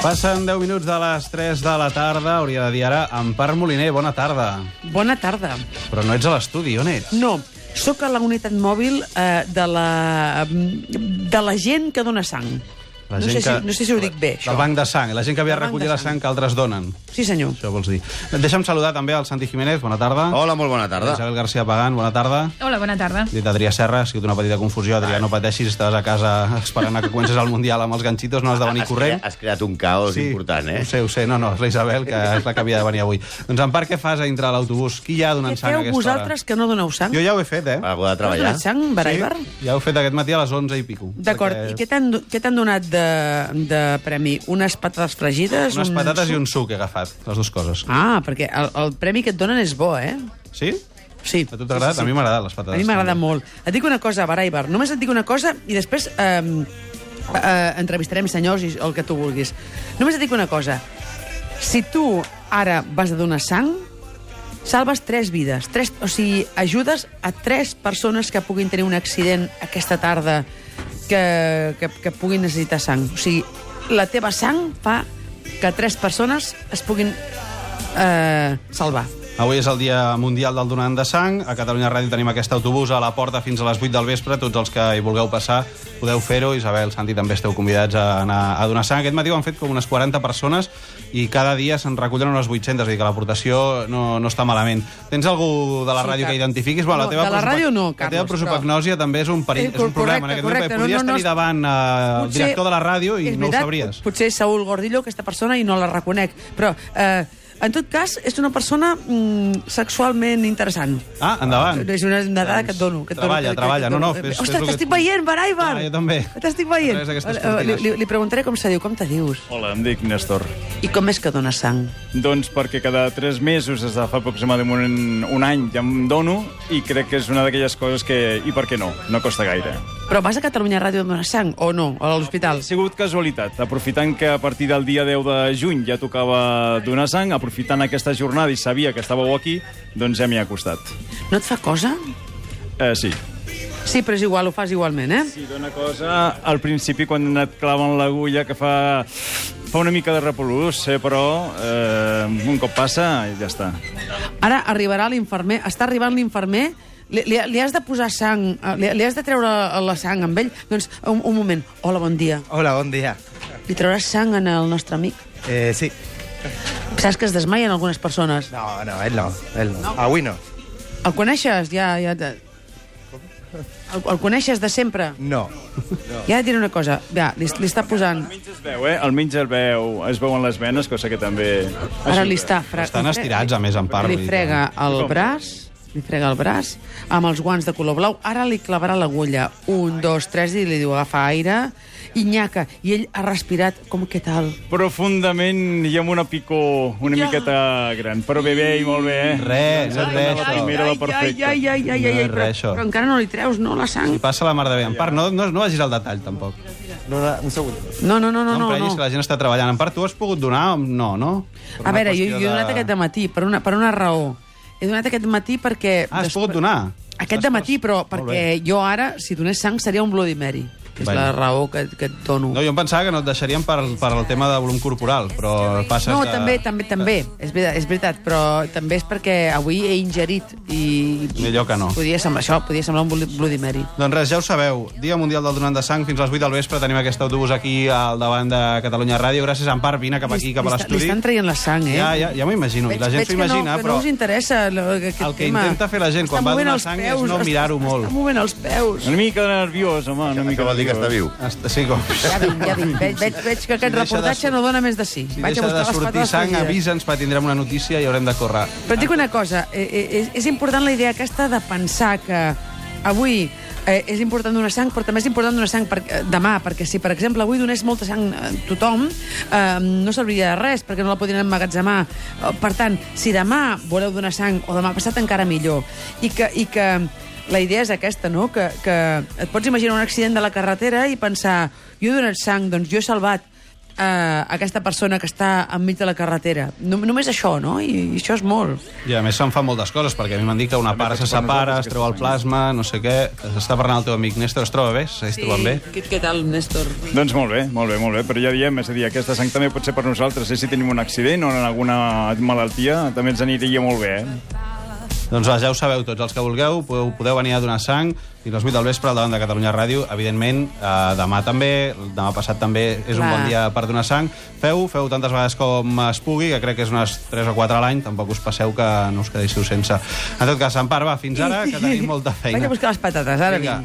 Passen 10 minuts de les 3 de la tarda. Hauria de dir ara Empar Moliner, bona tarda. Bona tarda. Però no ets a l'estudi, on ets? No, sóc a la unitat mòbil de la gent que dona sang. No sé si ho dic bé, això. Del banc de sang, la gent que havia Del banc recollit de la sang. sang que altres donen. Sí, senyor. Això vols dir. Deixa'm saludar també al Santi Jiménez, bona tarda. Hola, molt bona tarda. Isabel García Pagán, bona tarda. Hola, bona tarda. Dit Adrià Serra, ha sigut una petita confusió. Adrià, no pateixis, estàs a casa esperant a que comences el Mundial amb els ganxitos, no has de venir corrent. Has creat un caos important, eh? Ho sé. No, és la Isabel, que és la que havia de venir avui. Doncs, Empar, què fas a dintre l'autobús? Qui hi ha donant sang a Què feu aquesta hora? vosaltres que no doneu sang? Jo ja ho he fet, Per poder Has treballar. donat sang, Baraibar? Sí, ja ho he fet aquest matí a les 11 i pico. D'acord, i què t'han donat de premi? Unes patates fregides? Unes patates i un suc he agafat, les dues coses. Ah, perquè el premi que et donen és bo, eh? Sí? Sí. A tu t'ha agradat? Sí. A mi m'ha agradat les patates. A mi m'agrada també. molt. Et dic una cosa, Baraibar, només et dic una cosa i després entrevistarem senyors i el que tu vulguis. Només et dic una cosa. Si tu ara vas a donar sang, salves 3 vides. O sigui, ajudes a 3 persones que puguin tenir un accident aquesta tarda que puguin necessitar sang. O sigui, la teva sang fa que 3 persones es puguin salvar. Avui és el Dia Mundial del Donant de Sang. A Catalunya Ràdio tenim aquest autobús a la porta fins a les 8 del vespre. Tots els que hi vulgueu passar podeu fer-ho. Isabel, Santi, també esteu convidats a anar a donar sang. Aquest matí ho han fet com unes 40 persones i cada dia se'n recullen unes 800, és a dir, que l'aportació no està malament. Tens algú de la ràdio que identifiquis? Bueno, No, de la ràdio no, Carlos, la teva prosopagnosia també és un perill, és un problema. En aquest moment, correcte. podries tenir davant el director de la ràdio i és no ho veritat, sabries. Potser és Saúl Gordillo, aquesta persona, i no la reconec. Però, en tot cas, és una persona sexualment interessant. Ah, endavant. És una dada que et dono. Treballa. No, fes Ostres, el que t'estic tu- veient, Baraibar! Ah, jo també. T'estic veient. A través d'aquestes cortines. Li preguntaré com se diu, com te dius? Hola, em dic Néstor. I com és que dones sang? Doncs perquè cada 3 mesos, des de fa aproximadament un any, ja em dono i crec que és una d'aquelles coses que, i per què no, no costa gaire. Però vas a Catalunya Ràdio a donar sang, o no? A l'hospital? Ha sigut casualitat, aprofitant que a partir del dia 10 de juny ja tocava donar sang, aprofitant aquesta jornada i sabia que estàveu aquí, doncs ja m'hi ha acostat. No et fa cosa? Sí. Sí, però és igual, ho fas igualment, eh? Sí, dona cosa al principi quan et claven l'agulla que fa una mica de repolús, però un cop passa i ja està. Ara arribarà l'infermer, està arribant l'infermer, li has de posar sang, li has de treure la sang amb ell. Doncs, un moment. Hola, bon dia. Hola, bon dia. Li trauràs sang al nostre amic? Sí. Saps que es desmaien algunes persones? No, ell no. Avui no. El coneixes? El coneixes de sempre? No. Ja et diré una cosa. Ja, li està posant... Almenys es veu, eh? Almenys es veuen les venes, cosa que també... Ara li està... Estan estirats, a més, en part. Li frega el braç, amb els guants de color blau. Ara li clavarà l'agulla. 1, 2, 3, i li diu agafa aire, i nyaca. I ell ha respirat, com què tal? Profundament i amb una picor una miqueta gran. Però bé, i molt bé, eh? Res, La primera va perfecta. No és res, això. Però encara no li treus, no, la sang? Si passa la mar de bé. En part, no vagis al detall, tampoc. Un segon. No. No em preguis que la gent està treballant. En part, tu has pogut donar? No? A veure, jo he donat aquest matí per una raó. He donat aquest matí perquè... Ah, has pogut donar? Aquest matí, però perquè jo ara, si donés sang, seria un Bloody Mary. Que és la raó que et dono. No, jo em pensava que no et deixarien per el tema de volum corporal, però passes No, de... també. És veritat, però també és perquè avui he ingerit i... Millor que no. Podia semblar un Bloody Mary. Doncs res, ja ho sabeu. Dia Mundial del Donant de Sang, fins a les 8 del vespre tenim aquest autobús aquí al davant de Catalunya Ràdio. Gràcies, Empar, vine cap aquí, cap a l'estudi. Li estan traient la sang, eh? Ja m'ho imagino, i la gent s'ho imagina, però... no us interessa aquest tema. El que intenta fer la gent quan va donar sang és no mirar-ho molt. Està movent els peus. Una mica nerviós, home. Això vol dir que està viu. Sí, com... Ja vinc. Veig que aquest reportatge no dona més de sí. Si deixa de sortir sang, avisa'ns, perquè tindrem una notícia i haurem de córrer. Però et dic una cosa, és important la idea aquesta de pensar que avui és important donar sang, però també és important donar sang demà, perquè si, per exemple, avui donés molta sang a tothom, no serviria de res, perquè no la podrien emmagatzemar. Per tant, si demà voleu donar sang, o demà passat encara millor, i que la idea és aquesta, no? Que et pots imaginar un accident de la carretera i pensar, jo he donat sang, doncs jo he salvat aquesta persona que està enmig de la carretera. Només això, no? I això és molt. I a més se'n fan moltes coses, perquè a mi m'han dit que una part se separa, es treu el plasma, no sé què. Està parlant el teu amic Néstor, es troba bé? Segueix trobant bé? Què tal, Néstor? Doncs molt bé, però ja diem, és a dir, aquesta sang també pot ser per nosaltres, si tenim un accident o en alguna malaltia, també ens aniria molt bé, Doncs ja ho sabeu tots, els que vulgueu, podeu venir a donar sang i a les 8 del vespre al davant de Catalunya Ràdio. Evidentment, demà també, demà passat també és un bon dia per donar sang. Feu tantes vegades com es pugui, que crec que és unes 3 o 4 a l'any, tampoc us passeu que no us quedéssiu sense. En tot cas, Empar, va, fins ara, que tenim molta feina. Vaig a buscar les patates, ara vinc.